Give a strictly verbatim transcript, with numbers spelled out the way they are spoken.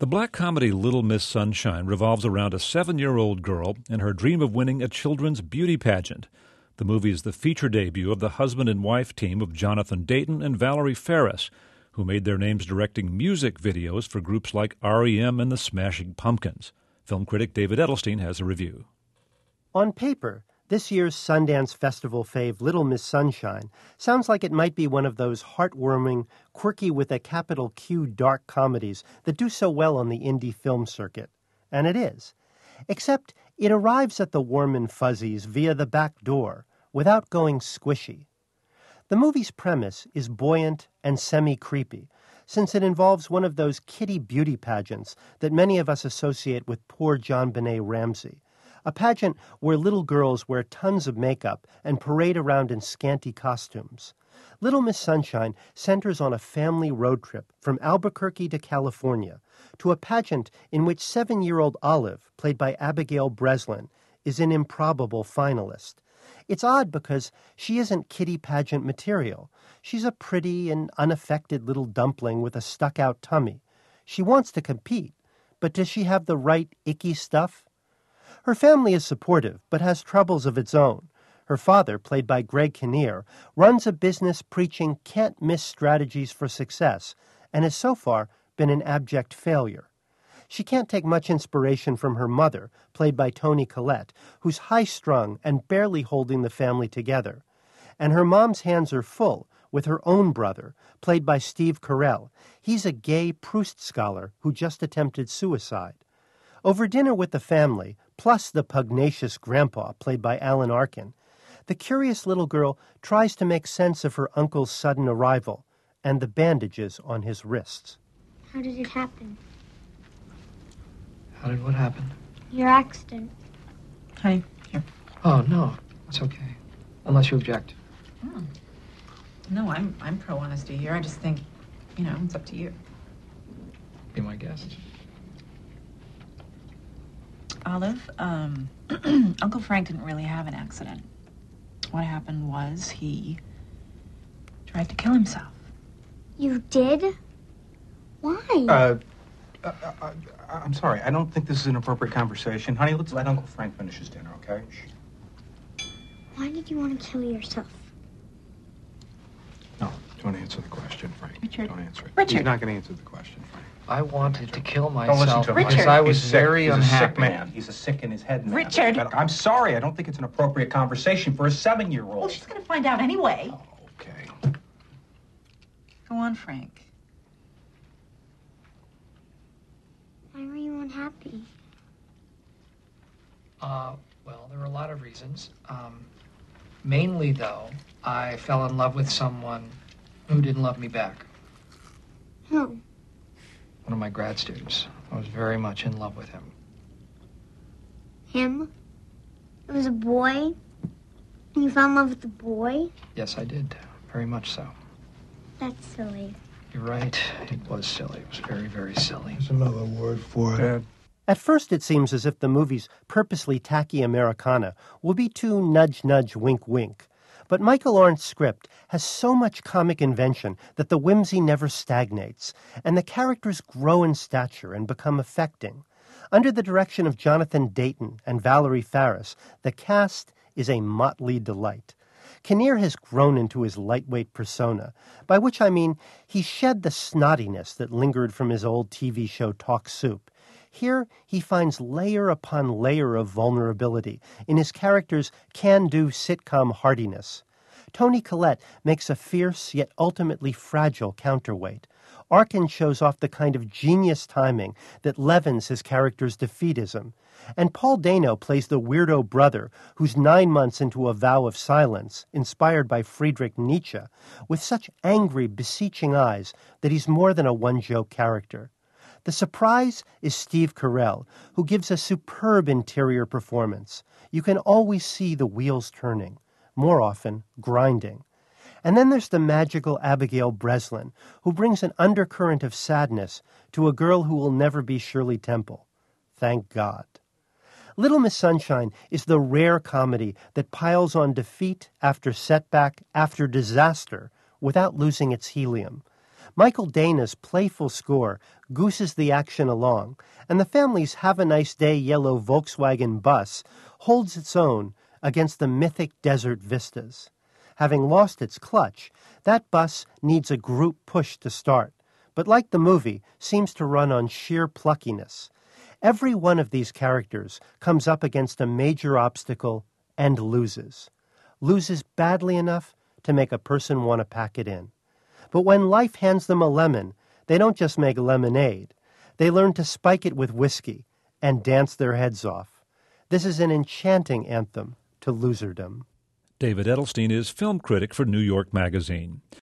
The black comedy Little Miss Sunshine revolves around a seven-year-old girl and her dream of winning a children's beauty pageant. The movie is the feature debut of the husband and wife team of Jonathan Dayton and Valerie Faris, who made their names directing music videos for groups like R E M and the Smashing Pumpkins. Film critic David Edelstein has a review. On paper, this year's Sundance Festival fave Little Miss Sunshine sounds like it might be one of those heartwarming, quirky with a capital Q dark comedies that do so well on the indie film circuit. And it is. Except it arrives at the warm and fuzzies via the back door, without going squishy. The movie's premise is buoyant and semi-creepy, since it involves one of those kiddie beauty pageants that many of us associate with poor JonBenet Ramsey. A pageant where little girls wear tons of makeup and parade around in scanty costumes. Little Miss Sunshine centers on a family road trip from Albuquerque to California to a pageant in which seven-year-old Olive, played by Abigail Breslin, is an improbable finalist. It's odd because she isn't kiddie pageant material. She's a pretty and unaffected little dumpling with a stuck-out tummy. She wants to compete, but does she have the right icky stuff? Her family is supportive, but has troubles of its own. Her father, played by Greg Kinnear, runs a business preaching can't-miss strategies for success, and has so far been an abject failure. She can't take much inspiration from her mother, played by Toni Collette, who's high-strung and barely holding the family together. And her mom's hands are full with her own brother, played by Steve Carell. He's a gay Proust scholar who just attempted suicide. Over dinner with the family, plus the pugnacious grandpa, played by Alan Arkin, the curious little girl tries to make sense of her uncle's sudden arrival and the bandages on his wrists. How did it happen? How did what happen? Your accident. Honey, here. Oh, no. It's okay. Unless you object. Oh. No, I'm I'm pro honesty here. I just think, you know, it's up to you. Be my guest. Olive, um, Uncle Frank didn't really have an accident. What happened was he tried to kill himself. You did? Why? Uh, uh, uh, I'm sorry. I don't think this is an appropriate conversation. Honey, let's let Uncle Frank finish his dinner, okay? Shh. Why did you want to kill yourself? No, don't answer the question, Frank. Richard. Don't answer it. Richard. He's not going to answer the question, Frank. I wanted to kill Don't listen myself to him. because Richard. I was He's sick. very He's unhappy. a sick man. He's a sick in his head man. Richard. But I'm sorry. I don't think it's an appropriate conversation for a seven-year-old. Well, she's going to find out anyway. Oh, okay. Go on, Frank. Why were you unhappy? Uh, well, there were a lot of reasons. Um, mainly, though, I fell in love with someone who didn't love me back. Who? One of my grad students. I was very much in love with him. Him? It was a boy? And you fell in love with the boy? Yes, I did. Very much so. That's silly. You're right. It was silly. It was very, very silly. There's another word for it. Dad. At first, it seems as if the movie's purposely tacky Americana will be too nudge-nudge, wink-wink. But Michael Arndt's script has so much comic invention that the whimsy never stagnates, and the characters grow in stature and become affecting. Under the direction of Jonathan Dayton and Valerie Faris, the cast is a motley delight. Kinnear has grown into his lightweight persona, by which I mean he shed the snottiness that lingered from his old T V show Talk Soup. Here, he finds layer upon layer of vulnerability in his character's can-do sitcom hardiness. Toni Collette makes a fierce yet ultimately fragile counterweight. Arkin shows off the kind of genius timing that leavens his character's defeatism. And Paul Dano plays the weirdo brother who's nine months into a vow of silence, inspired by Friedrich Nietzsche, with such angry, beseeching eyes that he's more than a one-joke character. The surprise is Steve Carell, who gives a superb interior performance. You can always see the wheels turning, more often grinding. And then there's the magical Abigail Breslin, who brings an undercurrent of sadness to a girl who will never be Shirley Temple. Thank God. Little Miss Sunshine is the rare comedy that piles on defeat after setback after disaster without losing its helium. Michael Dana's playful score gooses the action along, and the family's Have a Nice Day yellow Volkswagen bus holds its own against the mythic desert vistas. Having lost its clutch, that bus needs a group push to start, but like the movie, seems to run on sheer pluckiness. Every one of these characters comes up against a major obstacle and loses. Loses badly enough to make a person want to pack it in. But when life hands them a lemon, they don't just make lemonade. They learn to spike it with whiskey and dance their heads off. This is an enchanting anthem to loserdom. David Edelstein is film critic for New York Magazine.